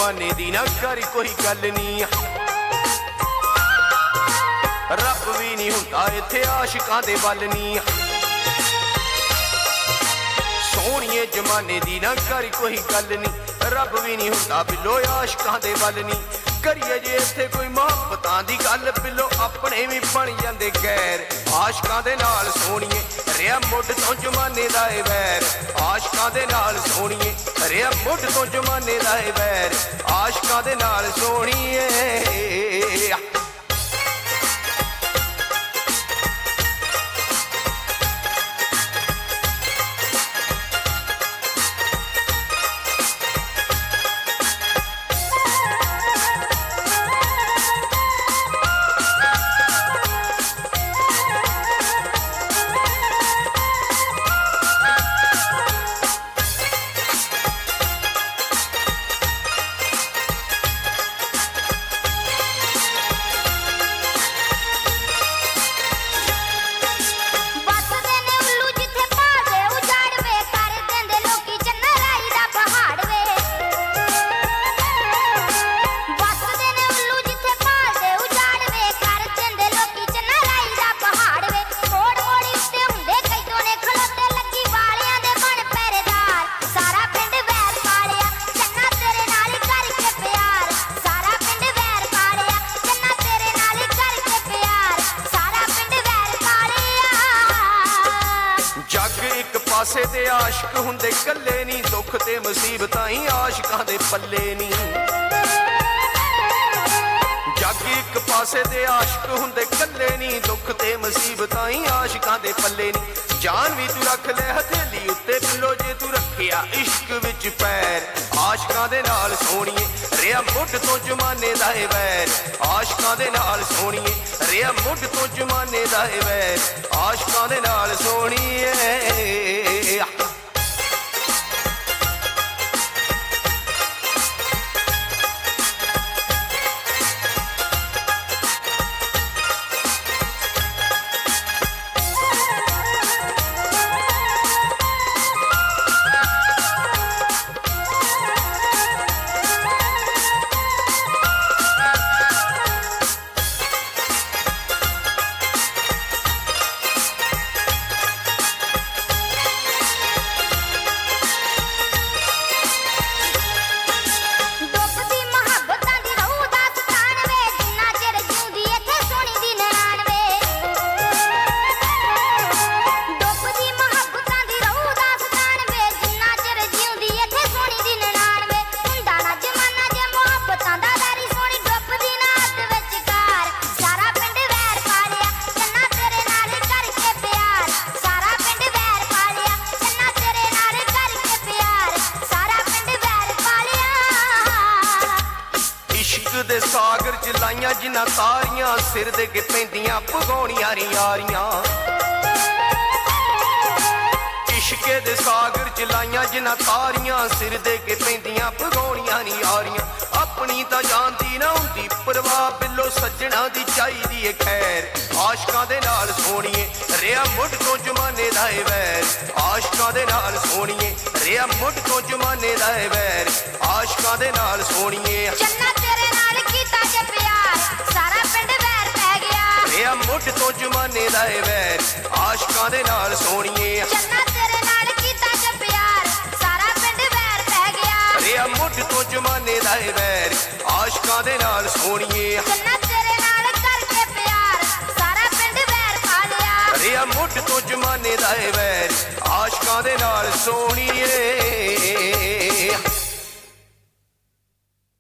जमाने दी ना कर कोई गल नहीं। रब भी नहीं हुंदा इत्थे आशिकां दे बल नहीं। सोहणिए जमाने दी ना कर कोई गल नहीं। रब भी नहीं हुंदा बिलो आशिकां दे बल नहीं। करिए जे इत्थे कोई मुहब्बतां दी गल बिलो अपने भी बन जांदे गैर। आशिकां दे नाल सोहणिए रिहा मुੱਢ ਤੋਂ जमाने दा ए वैर। आशिकां दे नाल सोहणिए रिहा मुੱਢ ਤੋਂ जमाने दा ए वैर। आशिकां दे नाल सोहणिए पासे दे आशिक हुंदे कल्ले नी। दुख ते मुसीबतां ही आशिकां दे पल्ले नी। जग एक पासे दे आशिक हुंदे कल्ले नी। दुख ते मुसीबतां ही आशिकां दे पल्ले नी। जान भी तू रख ले हथेली उत्ते बिलो जे तू रखिया इश्क विच पैर। आशिकां दे नाल सोहणिए रिहा मुੱਢ ਤੋਂ जमाने दा ए वैर। आशिकां दे नाल सोहणिए रिहा मुੱਢ ਤੋਂ जमाने दा ए वैर। आशिकां दे नाल सोहणिए दे सागर च लाइयां जिन्ना तारियां सिर दे के पैंदियां भगौनियां नी यारियां। इश्के दे सागर च लाइयां जिन्ना तारियां सिर दे के पैंदियां भगौनियां नी यारियां। अपनी तां जानदी ना हुंदी परवाह बिलो सज्जणा दी चाहिदी ए खैर। आशिकां दे नाल सोहणिए रिहा मुੱਢ ਤੋਂ जमाने दा ए वैर। आशिकां दे नाल सोहणिए रिहा मुੱਢ ਤੋਂ जमाने दा ए वैर। आशिकां दे नाल सोहणिए रिहा मुੱਢ ਤੋਂ जमाने दा ए वैर। आशिकां दे नाल सोहणिए रिहा मुੱਢ ਤੋਂ जमाने दा ए वैर। आशिकां दे नाल सोहणिए रिहा मुੱਢ ਤੋਂ जमाने दा ए वैर। आशिकां दे नाल सोहणिए।